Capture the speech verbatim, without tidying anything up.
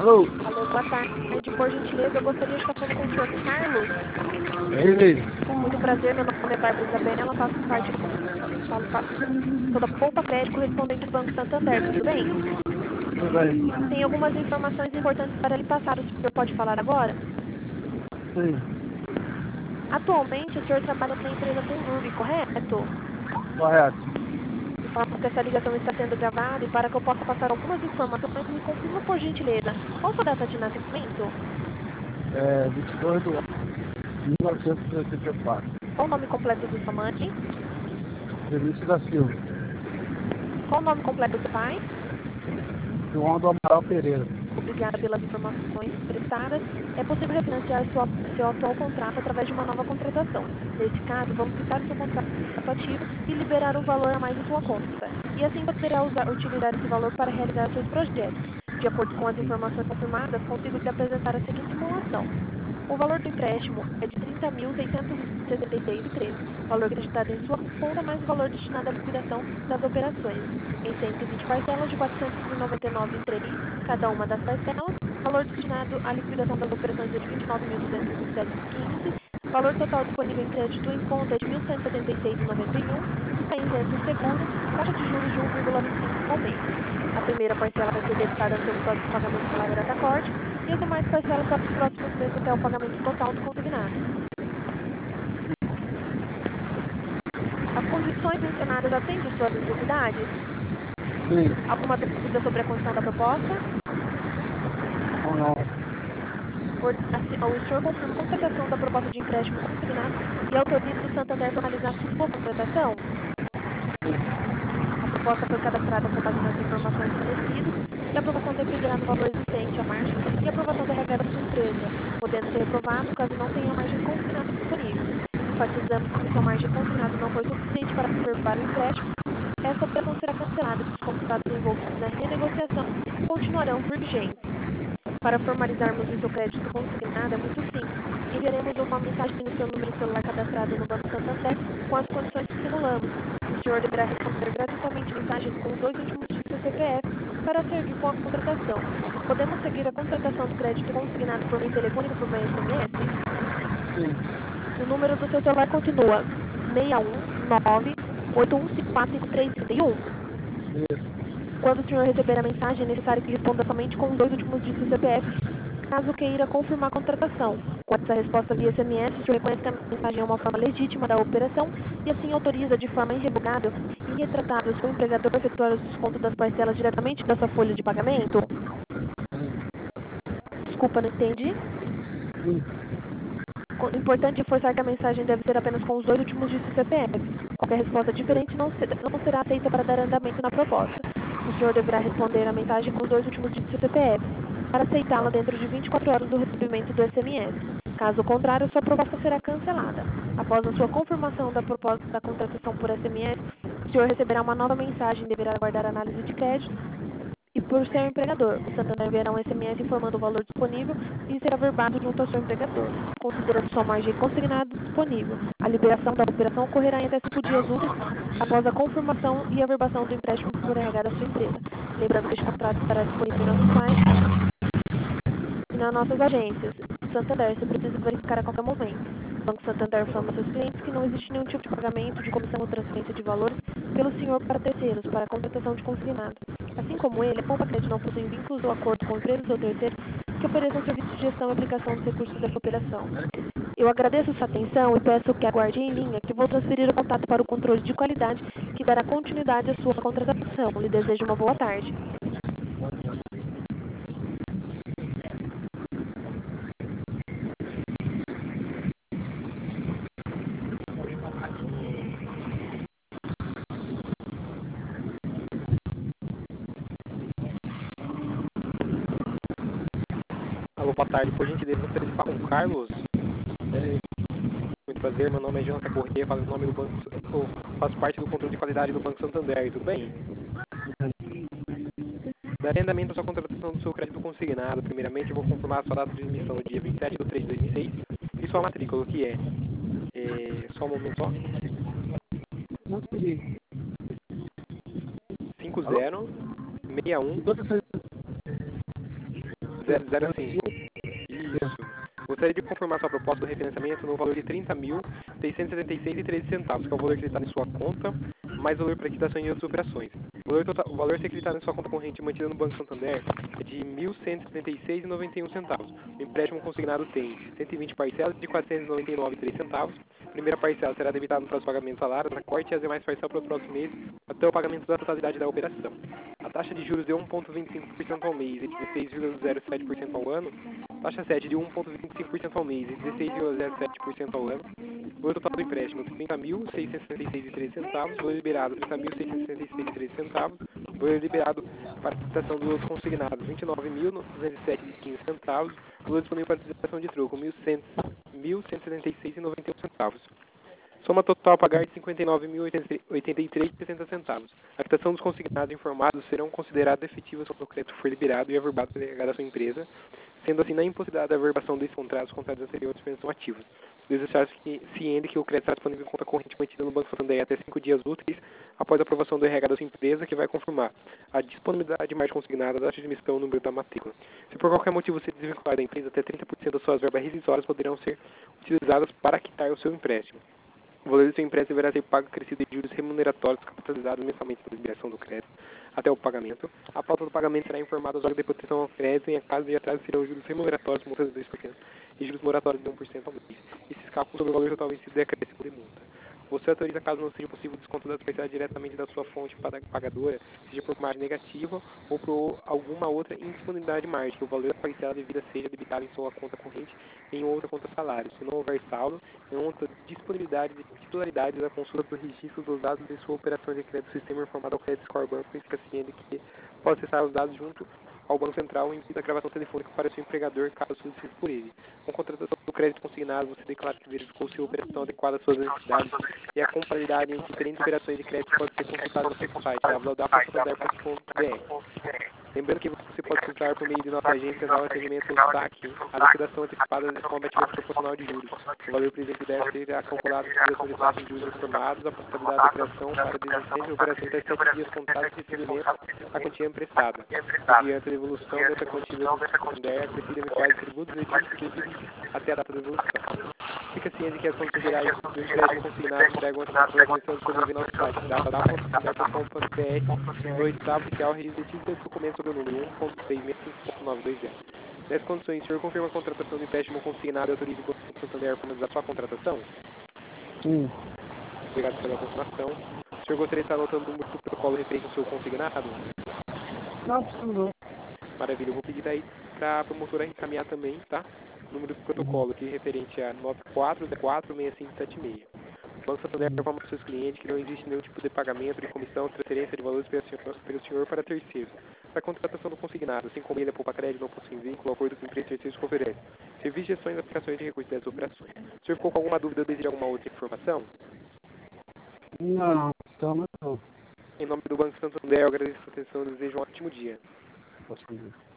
Alô? Alô, boa tarde. Por gentileza, eu gostaria de estar falando com o senhor Carlos. É ele mesmo. Com muito prazer, meu nome é Bárbara Isabela, faço parte do falo pa- sou da Poupa Crédito correspondente do Banco Santander, tudo bem? Tudo bem? Tem algumas informações importantes para lhe passar, o senhor pode falar agora? Sim, Atualmente, o senhor trabalha na empresa Conurb, correto? correto. Informo que essa ligação está sendo gravada e para que eu possa passar algumas informações, me confirma por gentileza. Qual a sua data de nascimento? É vinte e dois de mil novecentos e oitenta e quatro. Qual o nome completo de sua mãe? Felício da Silva. Qual o nome completo do seu pai? João do Amaral Pereira. Obrigada pelas informações prestadas. É possível refinanciar sua, seu atual contrato através de uma nova contratação. Nesse caso, vamos quitar o seu contrato ativo e liberar o valor a mais em sua conta. E assim poderá usar, utilizar esse valor para realizar seus projetos. De acordo com as informações confirmadas, consigo lhe apresentar a seguinte simulação. O valor do empréstimo é de trinta mil seiscentos e sessenta e seis vírgula treze, valor acreditado em sua conta, mais o valor destinado à liquidação das operações, em cento e vinte parcelas de quatrocentos e noventa e nove vírgula três, cada uma das parcelas, valor destinado à liquidação das operações é de vinte e nove mil duzentos e vinte e sete vírgula quinze, valor total disponível em crédito em conta é de mil cento e setenta e seis vírgula noventa e um, está isento o seguro, taxa de juros de um vírgula vinte e cinco ao mês. A primeira parcela vai ser debitada no seu próximo pagamento pela data corte e as demais parcelas para os próximos meses até o pagamento total do consignado. As condições mencionadas atendem suas necessidades? Sim, Alguma dúvida sobre a condição da proposta? ou não? Por- assim, o senhor confirma a contratação da proposta de empréstimo consignado e autoriza o Santander a formalizar sua contratação? A proposta foi cadastrada com base nas informações fornecidas e a aprovação dependerá do valor existente à margem e aprovação da regra da sua empresa, podendo ser reprovado caso não tenha margem consignada disponível. Enfatizamos que se a margem consignada não for suficiente para averbar o empréstimo, essa operação será cancelada e os contratos envolvidos na renegociação continuarão vigentes. Para formalizarmos o seu crédito consignado é muito simples. Enviaremos uma mensagem no seu número celular cadastrado no Banco Santander com as condições que simulamos. O senhor deverá responder gratuitamente a mensagem com os dois últimos dígitos do C P F para seguir com a contratação. Podemos seguir a contratação do crédito consignado por meio telefônico por meio S M S? Sim, O número do seu celular continua seis um nove oito um cinco quatro cinco três três um. isso. Quando o senhor receber a mensagem, é necessário que responda somente com os dois últimos dígitos do C P F, caso queira confirmar a contratação. Com essa resposta via S M S, o senhor reconhece que a mensagem é uma forma legítima da operação e assim autoriza de forma irrevogável e irretratável o seu empregador a efetuar o desconto das parcelas diretamente da sua folha de pagamento? Desculpa, não entendi. Sim, Co- Importante reforçar que a mensagem deve ser apenas com os dois últimos dígitos do C P F. Qualquer resposta diferente não, se- não será aceita para dar andamento na proposta. O senhor deverá responder a mensagem com os dois últimos dígitos do C P F, para aceitá-la dentro de vinte e quatro horas do recebimento do S M S. Caso contrário, sua proposta será cancelada. Após a sua confirmação da proposta da contratação por S M S, o senhor receberá uma nova mensagem e deverá aguardar a análise de crédito e por seu empregador. O Santander enviará um S M S informando o valor disponível e será verbado junto ao seu empregador, considerando sua margem consignada disponível. A liberação da operação ocorrerá em até cinco dias úteis após a confirmação e averbação do empréstimo por R H da sua empresa. Lembrando que este contrato estará disponível em nossos sites e nas nossas agências. Santander, você precisa verificar a qualquer momento. O Banco Santander informa a seus clientes que não existe nenhum tipo de pagamento de comissão ou transferência de valores pelo senhor para terceiros, para a contratação de consignado. Assim como ele, a Poupa Crédito não possui vínculos ou acordo com empresas ou terceiros que ofereçam serviço de gestão e aplicação dos recursos dessa operação. Eu agradeço sua atenção e peço que aguarde em linha que vou transferir o contato para o controle de qualidade que dará continuidade à sua contratação. Lhe desejo uma boa tarde. Alô, boa tarde. Por gentileza, gostaria de falar com o Carlos. é, Muito prazer, meu nome é Jonathan Corrêa, faço, nome do banco, eu faço parte do controle de qualidade do Banco Santander, tudo bem? Darei andamento à sua contratação do seu crédito consignado. Primeiramente, eu vou confirmar a sua data de emissão no dia vinte e sete de três de dois mil e seis e sua matrícula, que é, é só um momento só, não sei. cinco Alô? zero seis um Enquanto você... zero zero cinco. Isso. Gostaria de confirmar sua proposta do refinanciamento no valor de trinta mil, seiscentos e setenta e seis reais e treze centavos, que é o valor acreditado em sua conta, mais o valor para quitação e outras operações. O valor, total, o valor a ser acreditado em sua conta corrente mantida no Banco Santander é de mil cento e setenta e seis reais e noventa e um centavos. O empréstimo consignado tem cento e vinte parcelas de quatrocentos e noventa e nove reais e três centavos. A primeira parcela será debitada no próximo pagamento salário, na corte e as demais parcelas para os próximos meses, até o pagamento da totalidade da operação. A taxa de juros de um vírgula vinte e cinco por cento ao mês e dezesseis vírgula zero sete por cento ao ano. Taxa sete de um vírgula vinte e cinco por cento ao mês e dezesseis vírgula zero sete por cento ao ano. O valor total do empréstimo, trinta mil, seiscentos e sessenta e seis reais e treze centavos. O valor liberado, trinta mil, seiscentos e sessenta e seis reais e treze centavos. O valor liberado para a quitação dos outros consignados, vinte e nove mil, duzentos e sete reais e quinze centavos. O valor disponível para utilização de troco, mil cento e setenta e seis reais e noventa e um centavos. Soma total a pagar de cinquenta e nove mil, oitenta e três reais e sessenta centavos. A quitação dos consignados informados serão considerados efetivas quando o crédito for liberado e averbado pela delegada da sua empresa, sendo assim na impossibilidade da averbação desses contratos, os contratos anteriores são ativos. Desejar-se que ciente que o crédito está disponível em conta corrente mantida no Banco Santander até cinco dias úteis após a aprovação do R H da sua empresa, que vai confirmar a disponibilidade de margem consignada, a taxa de emissão, o número da matrícula. Se por qualquer motivo você desvincular da empresa, até trinta por cento das suas verbas rescisórias poderão ser utilizadas para quitar o seu empréstimo. O valor do seu empréstimo deverá ser pago acrescido de juros remuneratórios capitalizados mensalmente pela liberação do crédito até o pagamento. A falta do pagamento será informada aos órgãos de proteção ao crédito e, em caso de atraso, serão juros remuneratórios, multas de dois por cento e juros moratórios de um por cento ao mês. Esses cálculos sobre o valor total vencido é acréscimo de multa. Você autoriza, caso não seja possível, o desconto das parcelas diretamente da sua fonte pagadora, seja por margem negativa ou por alguma outra indisponibilidade de margem, que o valor da parcela devida seja debitado em sua conta corrente em outra conta salário. Se não houver saldo, em outra disponibilidade de titularidade da consulta do registro dos dados de sua operação de crédito sistema informado ao Credit Score Banco e fica ciente que pode acessar os dados junto ao Banco Central em da gravação telefônica para seu empregador, caso solicite por ele. Com contratação do crédito consignado, você declara que verificou se a operação adequada às suas necessidades e a compatibilidade entre diferentes operações de crédito pode ser consultada no nosso site, w w w ponto santander ponto com ponto b r. Lembrando que você pode comprar por meio de nossa agência ao atendimento do S A C, a liquidação antecipada com abatimento proporcional de juros. O valor presente deve ser calculado com a de taxa de juros informados, a possibilidade da criação para desistência de operações até sete dias contados de recebimento a quantia emprestada. Mediante a devolução dessa quantia do Santander, acrescida eventuais tributos e devidos até a data da devolução. Fica ciente que as contas gerais do empréstimo consignado entregam a informação disponível em nosso site, w w w ponto santander ponto com ponto b r, no oitavo oficial registro de título e documento sobre o número um ponto seis seis cinco ponto nove dois zero. Nessas condições, o senhor confirma a contratação do empréstimo consignado e autoriza o Banco Santander a formalizar sua contratação? Sim. Obrigado pela confirmação. O senhor gostaria de estar anotando o número do protocolo referente ao seu consignado? Não, preciso não. Maravilha, eu vou pedir daí para a promotora encaminhar também, tá? O número do protocolo, que é referente a nove quatro zero quatro seis cinco sete seis. O Banco Santander informa aos seus clientes que não existe nenhum tipo de pagamento, de comissão, transferência de valores pelo senhor, pelo senhor para terceiros. Para a contratação do consignado, assim como ele é poupa crédito, não possui vínculo, acordo com empresa terceiros que oferece. Serviços de gestões e aplicações de recursos dessas operações. O senhor ficou com alguma dúvida ou deseja alguma outra informação? Não, então não. Em nome do Banco Santander, eu agradeço a sua atenção e desejo um ótimo dia. Posso fazer.